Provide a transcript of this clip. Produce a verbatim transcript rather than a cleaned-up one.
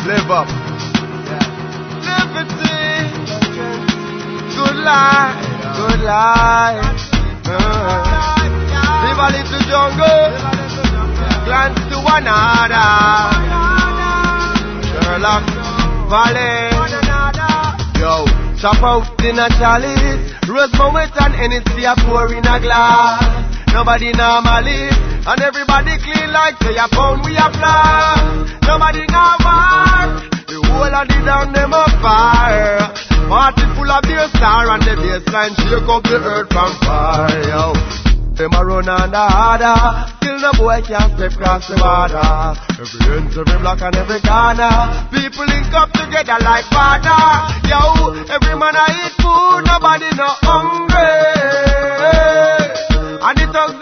Live up. Liberty. Good life. Good life. Uh. Live a little jungle. Glance to another. Sherlock Valley. Yo, chop out in a chalice. Rose Moet and Hennessy a pour in a glass. Nobody normally, and everybody clean like say a pound we a fly. Nobody now war. The whole of the down them a fire. Party full of beer star and the baseline shake up the earth from fire. Yo, them a run under harder. Still no boy can't step across the border. Every inch, every block and every corner. People link up together like partner. Yo, every man a eat food, nobody no hungry. And it does